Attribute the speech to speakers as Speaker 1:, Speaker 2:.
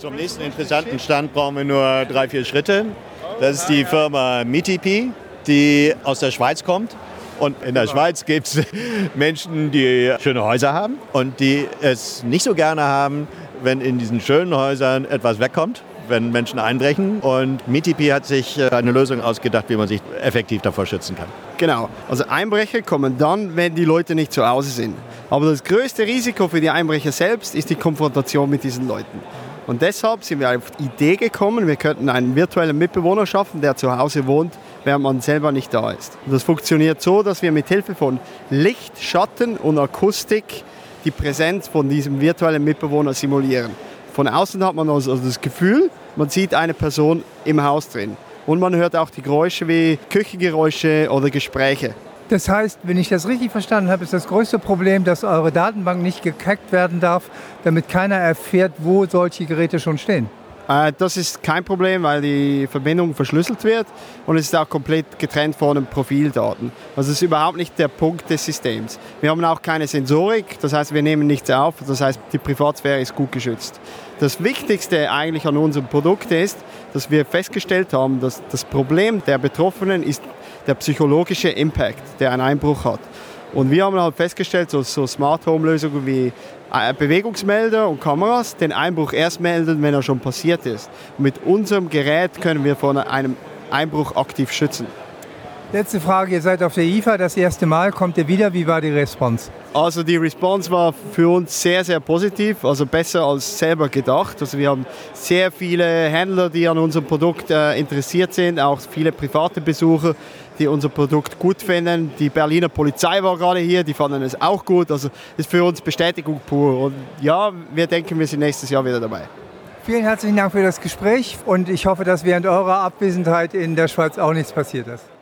Speaker 1: Zum nächsten interessanten Stand brauchen wir nur 3-4 Schritte. Das ist die Firma Mitipi, die aus der Schweiz kommt. Und in der Schweiz gibt es Menschen, die schöne Häuser haben und die es nicht so gerne haben, wenn in diesen schönen Häusern etwas wegkommt, wenn Menschen einbrechen. Und Mitipi hat sich eine Lösung ausgedacht, wie man sich effektiv davor schützen kann.
Speaker 2: Genau, also Einbrecher kommen dann, wenn die Leute nicht zu Hause sind. Aber das größte Risiko für die Einbrecher selbst ist die Konfrontation mit diesen Leuten. Und deshalb sind wir auf die Idee gekommen, wir könnten einen virtuellen Mitbewohner schaffen, der zu Hause wohnt, während man selber nicht da ist. Und das funktioniert so, dass wir mit Hilfe von Licht, Schatten und Akustik die Präsenz von diesem virtuellen Mitbewohner simulieren. Von außen hat man also das Gefühl, man sieht eine Person im Haus drin. Und man hört auch die Geräusche wie Küchengeräusche oder Gespräche.
Speaker 3: Das heißt, wenn ich das richtig verstanden habe, ist das größte Problem, dass eure Datenbank nicht gehackt werden darf, damit keiner erfährt, wo solche Geräte schon stehen.
Speaker 2: Das ist kein Problem, weil die Verbindung verschlüsselt wird und es ist auch komplett getrennt von den Profildaten. Also das ist überhaupt nicht der Punkt des Systems. Wir haben auch keine Sensorik, das heißt, wir nehmen nichts auf, das heißt, die Privatsphäre ist gut geschützt. Das Wichtigste eigentlich an unserem Produkt ist, dass wir festgestellt haben, dass das Problem der Betroffenen ist der psychologische Impact, der ein Einbruch hat. Und wir haben halt festgestellt, so Smart Home Lösungen wie Bewegungsmelder und Kameras den Einbruch erst melden, wenn er schon passiert ist. Und mit unserem Gerät können wir vor einem Einbruch aktiv schützen.
Speaker 3: Letzte Frage, ihr seid auf der IFA das erste Mal, kommt ihr wieder, wie war die Response?
Speaker 2: Also die Response war für uns sehr, sehr positiv, also besser als selber gedacht. Also wir haben sehr viele Händler, die an unserem Produkt interessiert sind, auch viele private Besucher, die unser Produkt gut finden. Die Berliner Polizei war gerade hier, die fanden es auch gut. Also ist für uns Bestätigung pur. Und ja, wir denken, wir sind nächstes Jahr wieder dabei.
Speaker 3: Vielen herzlichen Dank für das Gespräch und ich hoffe, dass während eurer Abwesenheit in der Schweiz auch nichts passiert ist.